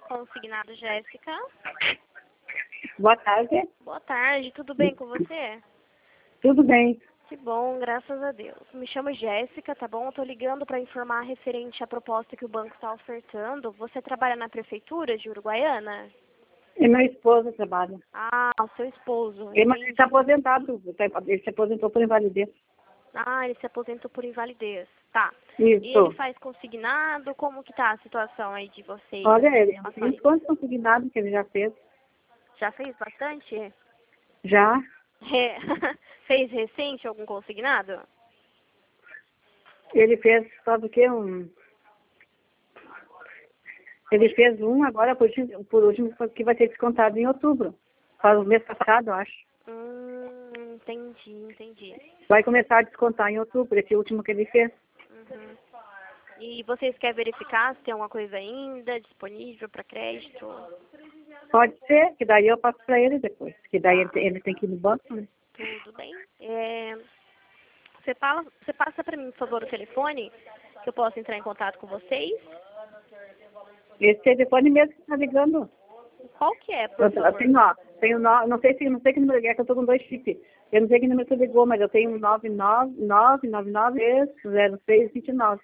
Consignado, Jéssica. Boa tarde. Boa tarde, tudo bem com você? Tudo bem? Que bom, graças a Deus. Me chamo Jéssica, tá bom? Eu tô ligando para informar referente à proposta que o banco está ofertando. Você trabalha na prefeitura de Uruguaiana? E meu esposo trabalha. Ah, o seu esposo. Ele Entendi. está aposentado. Ele se aposentou por invalidez. Ah, ele se aposentou por invalidez. Tá. Isso. E ele faz consignado? Como que tá a situação aí de vocês? Olha, Assim, em ele relação a tem isso? quantos consignados que ele já fez? Já fez bastante? Já. Fez recente algum consignado? Ele fez, sabe o quê? Ele fez agora, por último, que vai ser descontado em outubro. Faz o mês passado, eu acho. Entendi. Vai começar a descontar em outubro, esse último que ele fez. Uhum. E vocês querem verificar se tem alguma coisa ainda disponível para crédito? Pode ser, que daí eu passo para ele depois. Que daí ele tem que ir no banco, né? Tudo bem. Você passa para mim, por favor, o telefone, que eu possa entrar em contato com vocês? Esse telefone mesmo que está ligando. Qual que é, por favor? Não sei que número é, que eu estou com 2 chips. Eu não sei que número você ligou, mas eu tenho 999-0629.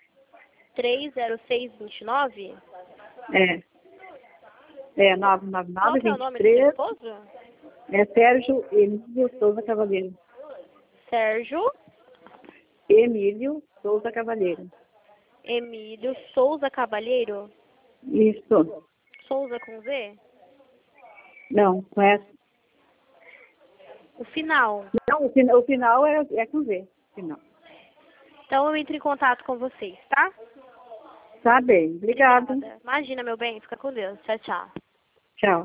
30629? É Qual que é o nome do seu 999-23. esposo? É Sérgio Emílio Souza Cavaleiro. Sérgio Emílio Souza Cavaleiro. Emílio Souza Cavalheiro? Isso. Souza com Z? Não, com essa. O final. Não, o final é com Z. Final. Então eu entro em contato com vocês, tá? Tá bem. Obrigada. Obrigada. Imagina, meu bem. Fica com Deus. Tchau, tchau. Tchau.